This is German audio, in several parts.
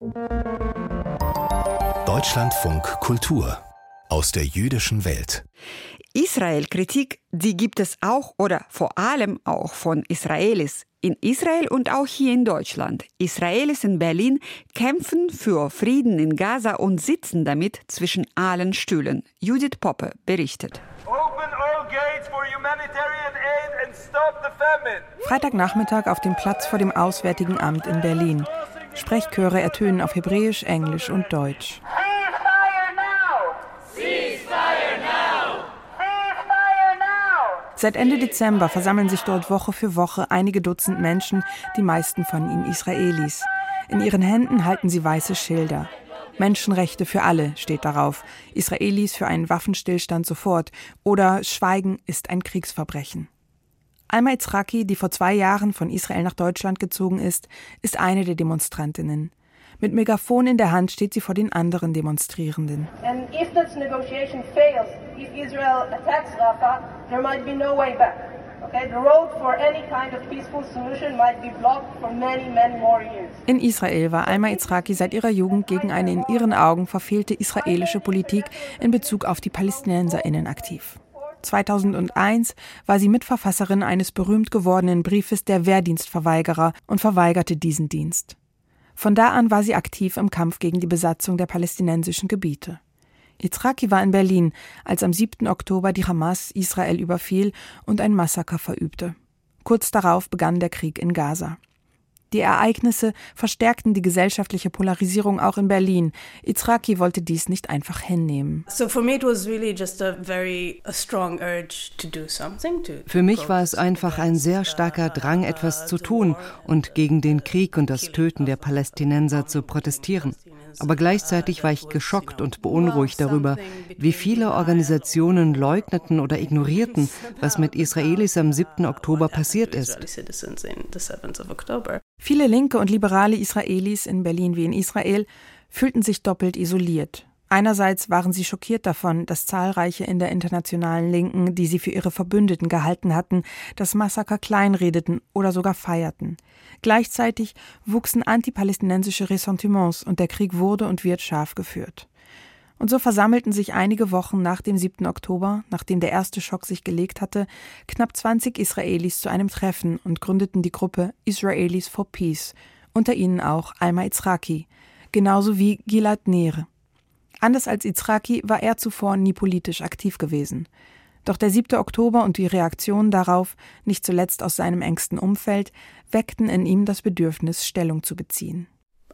Deutschlandfunk Kultur aus der jüdischen Welt. Israel-Kritik, die gibt es auch oder vor allem auch von Israelis. In Israel und auch hier in Deutschland. Israelis in Berlin kämpfen für Frieden in Gaza und sitzen damit zwischen allen Stühlen. Judith Poppe berichtet. Freitagnachmittag auf dem Platz vor dem Auswärtigen Amt in Berlin. Sprechchöre ertönen auf Hebräisch, Englisch und Deutsch. Seit Ende Dezember versammeln sich dort Woche für Woche einige Dutzend Menschen, die meisten von ihnen Israelis. In ihren Händen halten sie weiße Schilder. Menschenrechte für alle steht darauf. Israelis für einen Waffenstillstand sofort. Oder Schweigen ist ein Kriegsverbrechen. Alma Itzraki, die vor 2 Jahren von Israel nach Deutschland gezogen ist eine der Demonstrantinnen. Mit Megafon in der Hand steht sie vor den anderen Demonstrierenden. And if this negotiation fails, if Israel attacks Rafah, there might be no way back. Okay, the road for any kind of peaceful solution might be blocked for many, many more years. In Israel war Alma Itzraki seit ihrer Jugend gegen eine in ihren Augen verfehlte israelische Politik in Bezug auf die PalästinenserInnen aktiv. 2001 war sie Mitverfasserin eines berühmt gewordenen Briefes der Wehrdienstverweigerer und verweigerte diesen Dienst. Von da an war sie aktiv im Kampf gegen die Besatzung der palästinensischen Gebiete. Itzraki war in Berlin, als am 7. Oktober die Hamas Israel überfiel und ein Massaker verübte. Kurz darauf begann der Krieg in Gaza. Die Ereignisse verstärkten die gesellschaftliche Polarisierung auch in Berlin. Itzraki wollte dies nicht einfach hinnehmen. Für mich war es einfach ein sehr starker Drang, etwas zu tun und gegen den Krieg und das Töten der Palästinenser zu protestieren. Aber gleichzeitig war ich geschockt und beunruhigt darüber, wie viele Organisationen leugneten oder ignorierten, was mit Israelis am 7. Oktober passiert ist. Viele linke und liberale Israelis in Berlin wie in Israel fühlten sich doppelt isoliert. Einerseits waren sie schockiert davon, dass zahlreiche in der internationalen Linken, die sie für ihre Verbündeten gehalten hatten, das Massaker kleinredeten oder sogar feierten. Gleichzeitig wuchsen antipalästinensische Ressentiments und der Krieg wurde und wird scharf geführt. Und so versammelten sich einige Wochen nach dem 7. Oktober, nachdem der erste Schock sich gelegt hatte, knapp 20 Israelis zu einem Treffen und gründeten die Gruppe Israelis for Peace, unter ihnen auch Alma Itzraki, genauso wie Gilad Nir. Anders als Itzraki war er zuvor nie politisch aktiv gewesen. Doch der 7. Oktober und die Reaktionen darauf, nicht zuletzt aus seinem engsten Umfeld, weckten in ihm das Bedürfnis, Stellung zu beziehen.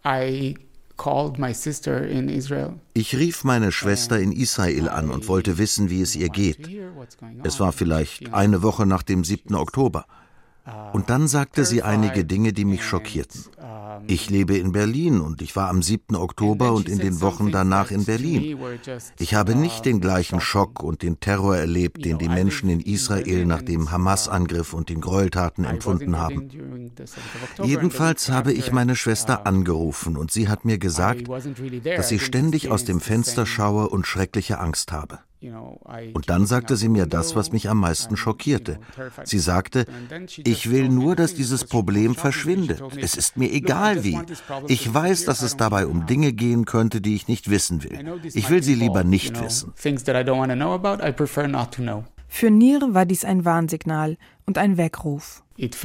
Ich rief meine Schwester in Israel an und wollte wissen, wie es ihr geht. Es war vielleicht eine Woche nach dem 7. Oktober. Und dann sagte sie einige Dinge, die mich schockierten. Ich lebe in Berlin und ich war am 7. Oktober und in den Wochen danach in Berlin. Ich habe nicht den gleichen Schock und den Terror erlebt, den die Menschen in Israel nach dem Hamas-Angriff und den Gräueltaten empfunden haben. Jedenfalls habe ich meine Schwester angerufen und sie hat mir gesagt, dass ich ständig aus dem Fenster schaue und schreckliche Angst habe. Und dann sagte sie mir das, was mich am meisten schockierte. Sie sagte, ich will nur, dass dieses Problem verschwindet. Es ist mir egal wie. Ich weiß, dass es dabei um Dinge gehen könnte, die ich nicht wissen will. Ich will sie lieber nicht wissen. Für Nir war dies ein Warnsignal und ein Weckruf. Ich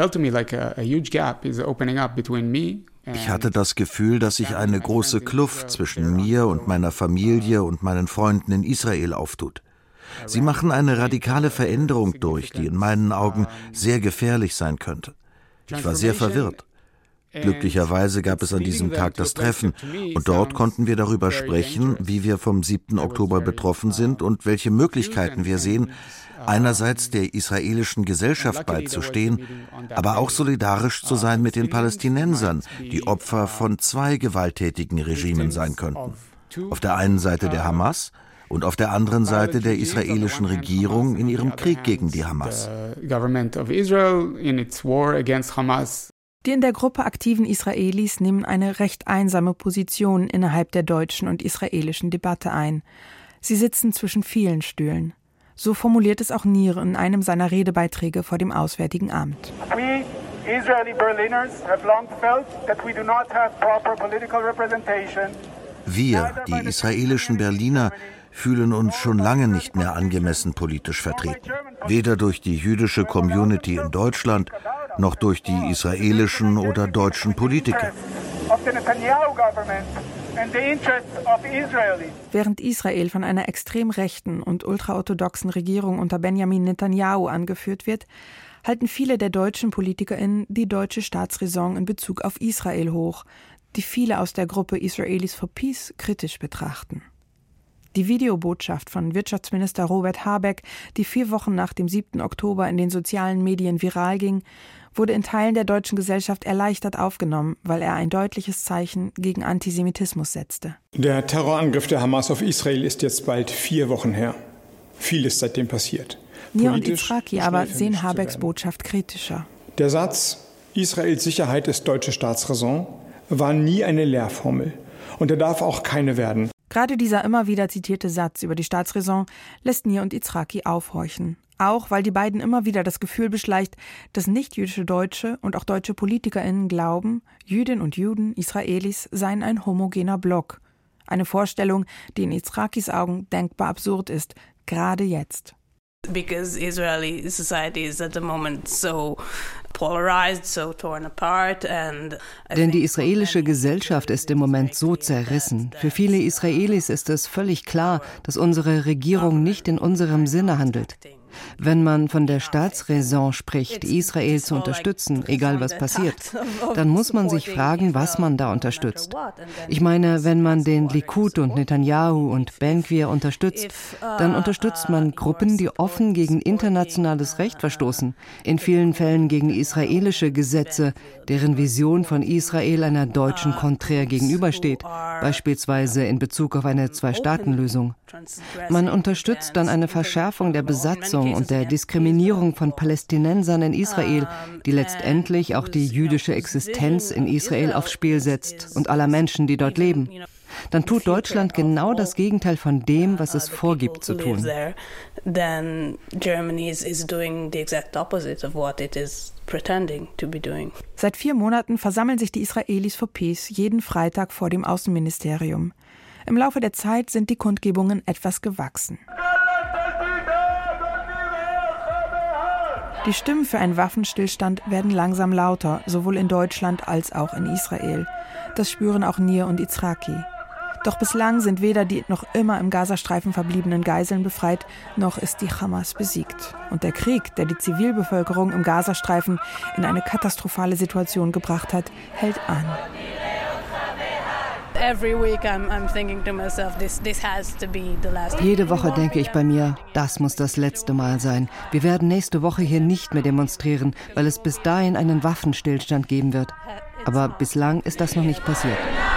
hatte das Gefühl, dass sich eine große Kluft zwischen mir und meiner Familie und meinen Freunden in Israel auftut. Sie machen eine radikale Veränderung durch, die in meinen Augen sehr gefährlich sein könnte. Ich war sehr verwirrt. Glücklicherweise gab es an diesem Tag das Treffen und dort konnten wir darüber sprechen, wie wir vom 7. Oktober betroffen sind und welche Möglichkeiten wir sehen, einerseits der israelischen Gesellschaft beizustehen, aber auch solidarisch zu sein mit den Palästinensern, die Opfer von 2 gewalttätigen Regimen sein könnten. Auf der einen Seite der Hamas und auf der anderen Seite der israelischen Regierung in ihrem Krieg gegen die Hamas. Die in der Gruppe aktiven Israelis nehmen eine recht einsame Position innerhalb der deutschen und israelischen Debatte ein. Sie sitzen zwischen vielen So formuliert es auch Nir in einem seiner Redebeiträge vor dem Auswärtigen Amt. We Wir, die israelischen Berliner, fühlen uns schon lange nicht mehr angemessen politisch vertreten. Weder durch die jüdische Community in Deutschland, noch durch die israelischen oder deutschen Politiker. Während Israel von einer extrem rechten und ultraorthodoxen Regierung unter Benjamin Netanyahu angeführt wird, halten viele der deutschen PolitikerInnen die deutsche Staatsräson in Bezug auf Israel hoch, die viele aus der Gruppe Israelis for Peace kritisch betrachten. Die Videobotschaft von Wirtschaftsminister Robert Habeck, die 4 Wochen nach dem 7. Oktober in den sozialen Medien viral ging, wurde in Teilen der deutschen Gesellschaft erleichtert aufgenommen, weil er ein deutliches Zeichen gegen Antisemitismus setzte. Der Terrorangriff der Hamas auf Israel ist jetzt bald 4 Wochen her. Viel ist seitdem passiert. Nia und Izraki aber sehen Habecks Botschaft kritischer. Der Satz, Israels Sicherheit ist deutsche Staatsräson, war nie eine Lehrformel. Und er darf auch keine werden. Gerade dieser immer wieder zitierte Satz über die Staatsräson lässt Nir und Izraki aufhorchen. Auch weil die beiden immer wieder das Gefühl beschleicht, dass nicht-jüdische Deutsche und auch deutsche PolitikerInnen glauben, Jüdinnen und Juden, Israelis, seien ein homogener Block. Eine Vorstellung, die in Izrakis Augen denkbar absurd ist, gerade jetzt. Because Israeli society is at the moment so polarized, so torn apart, and denn die israelische Gesellschaft ist im Moment so zerrissen. Für viele Israelis ist es völlig klar, dass unsere Regierung nicht in unserem Sinne handelt. Wenn man von der Staatsräson spricht, Israel zu unterstützen, egal was passiert, dann muss man sich fragen, was man da unterstützt. Ich meine, wenn man den Likud und Netanyahu und Ben-Gvir unterstützt, dann unterstützt man Gruppen, die offen gegen internationales Recht verstoßen, in vielen Fällen gegen israelische Gesetze, deren Vision von Israel einer deutschen konträr gegenübersteht, beispielsweise in Bezug auf eine Zwei-Staaten-Lösung. Man unterstützt dann eine Verschärfung der Besatzung und der Diskriminierung von Palästinensern in Israel, die letztendlich auch die jüdische Existenz in Israel aufs Spiel setzt und aller Menschen, die dort leben. Dann tut Deutschland genau das Gegenteil von dem, was es vorgibt zu tun. Seit 4 Monaten versammeln sich die Israelis for Peace jeden Freitag vor dem Außenministerium. Im Laufe der Zeit sind die Kundgebungen etwas gewachsen. Die Stimmen für einen Waffenstillstand werden langsam lauter, sowohl in Deutschland als auch in Israel. Das spüren auch Nir und Izraki. Doch bislang sind weder die noch immer im Gazastreifen verbliebenen Geiseln befreit, noch ist die Hamas besiegt. Und der Krieg, der die Zivilbevölkerung im Gazastreifen in eine katastrophale Situation gebracht hat, hält an. Jede Woche denke ich bei mir, das muss das letzte Mal sein. Wir werden nächste Woche hier nicht mehr demonstrieren, weil es bis dahin einen Waffenstillstand geben wird. Aber bislang ist das noch nicht passiert.